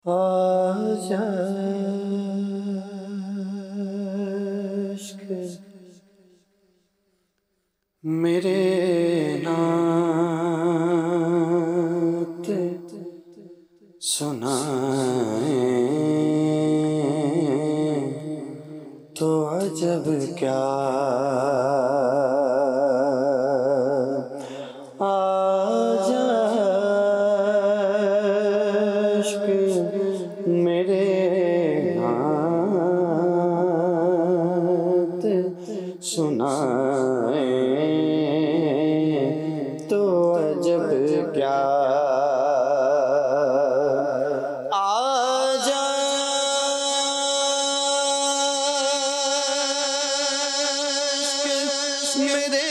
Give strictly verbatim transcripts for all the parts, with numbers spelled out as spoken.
आजा इश्क मेरे नात सुनाए तो अजब क्या। आजा इश्क मेरे नात सुनाए तो अजब क्या। आजा इश्क मेरे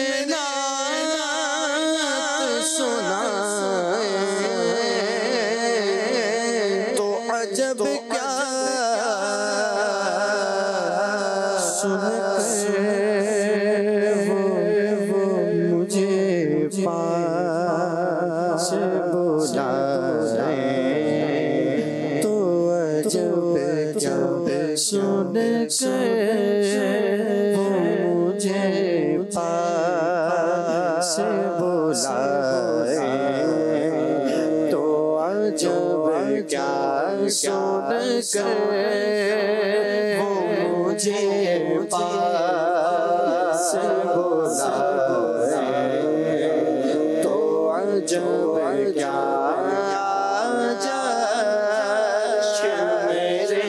नात सुनाए तो अजब क्या। सुन वो मुझे पास बुलाए तो अजब क्या। सुन वो मुझे पास बुलाए तो अजब क्या। सुन वो मुझे पास बुलाए तो अजब क्या। आजा मेरे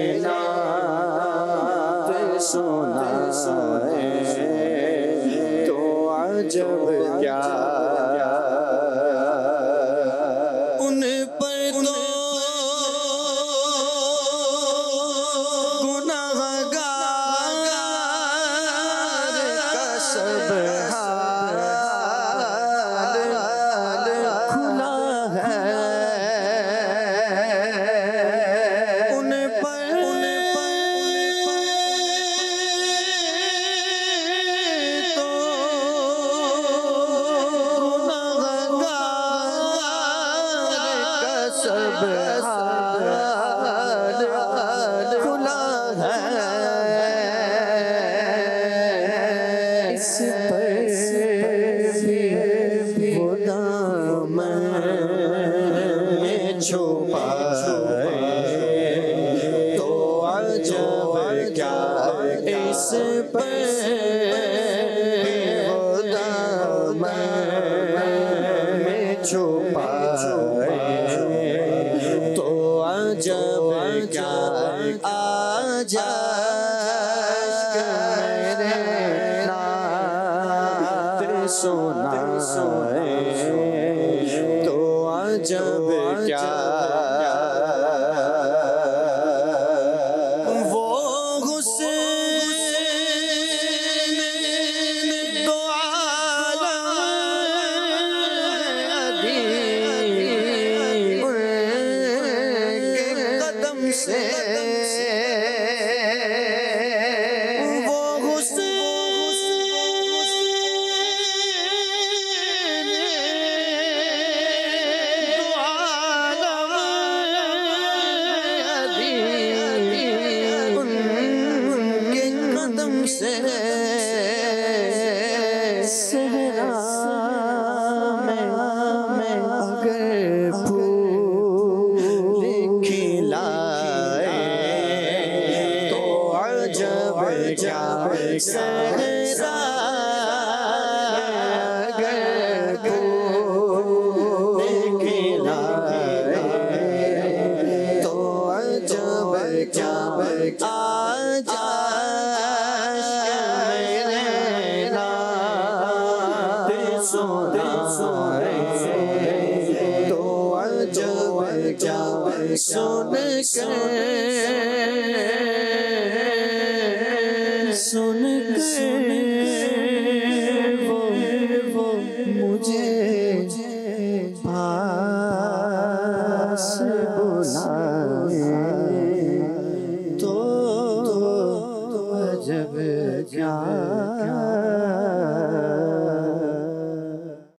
नात सुनाए तो अजब क्या। उन पर तो गुनाहगार का सब हाल खुला है। उन पर तो गुनाहगार का सब हाल खुला है। इस पर भी वो दामन में छुपाए तो अजब क्या। इस पर वो दामन में छुपाए तो अजब क्या। आजा मेरे नात सुनाए तो अजब क्या। वो हुस्न दो आलम अदीब के कदम से वो हुस्न दो आलम अदीब उनके कदम से सहरा में अगर फूल खिलाए तो अजब क्या। सहरा अगर फूल खिलाए तो अजब क्या। आजा मेरे नात सुनाए तो अजब क्या। सुन कर सुन